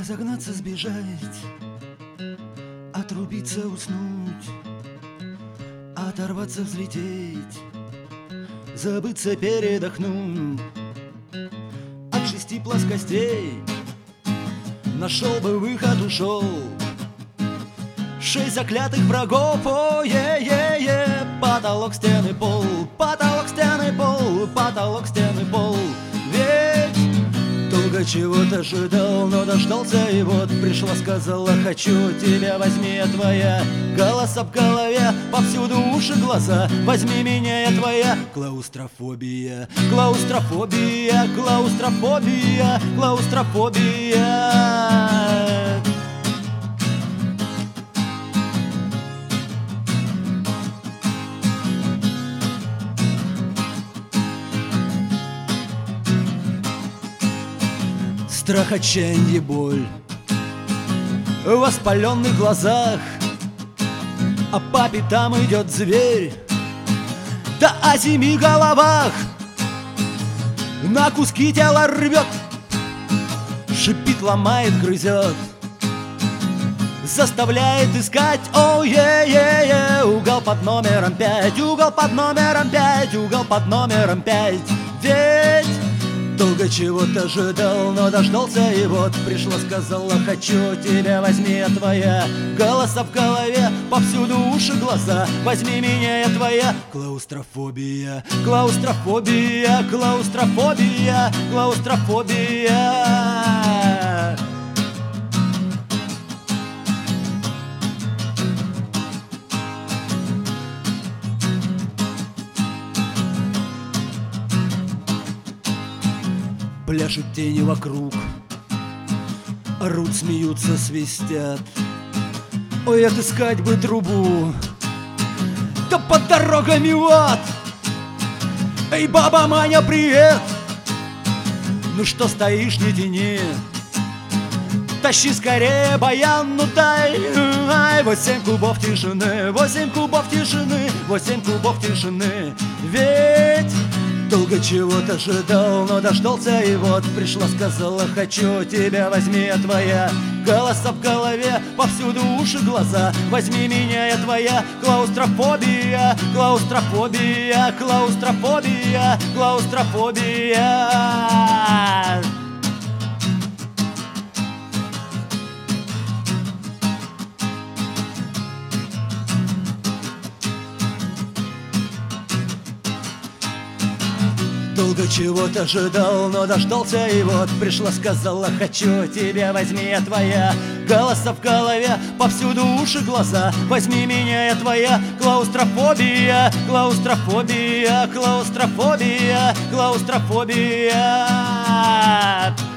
Разогнаться, сбежать, отрубиться, уснуть, оторваться, взлететь, забыться, передохнуть. От 6 плоскостей нашел бы выход, ушел. 6 заклятых врагов, ое-е-е. Потолок, стены, пол, потолок, стены, пол, потолок, стены, пол. Ведь долго чего-то ожидал, но дождался, и вот пришла, сказала: хочу тебя, возьми, я твоя. Голоса в голове, повсюду уши, глаза. Возьми меня, я твоя. Клаустрофобия, клаустрофобия, клаустрофобия, клаустрофобия. Страх, отчаяние, боль в воспаленных глазах, а по пятам идет зверь, да о 7 головах. На куски тело рвет, шипит, ломает, грызет, заставляет искать, ое-е-е. Угол под номером 5, угол под номером 5, угол под номером 5. Ведь долго чего-то ожидал, но дождался, и вот пришла, сказала: хочу тебя, возьми, я твоя. Голоса в голове, повсюду уши, глаза. Возьми меня, я твоя. Клаустрофобия, клаустрофобия, клаустрофобия, клаустрофобия. Пляшут тени вокруг, орут, смеются, свистят. Ой, отыскать бы трубу, да под дорогами в ад. Эй, баба Маня, привет! Ну что стоишь, не тяни, тащи скорее баян, ну дай. 8 кубов тишины, 8 кубов тишины, 8 кубов тишины. Ведь долго чего-то ожидал, но дождался, и вот пришла, сказала: хочу тебя, возьми, я твоя. Голоса в голове, повсюду уши, глаза. Возьми меня, я твоя. Клаустрофобия, клаустрофобия, клаустрофобия, клаустрофобия. Долго чего-то ожидал, но дождался, и вот пришла, сказала: хочу тебя, возьми, я твоя. Голоса в голове, повсюду уши, глаза. Возьми меня, я твоя. Клаустрофобия, клаустрофобия, клаустрофобия, клаустрофобия.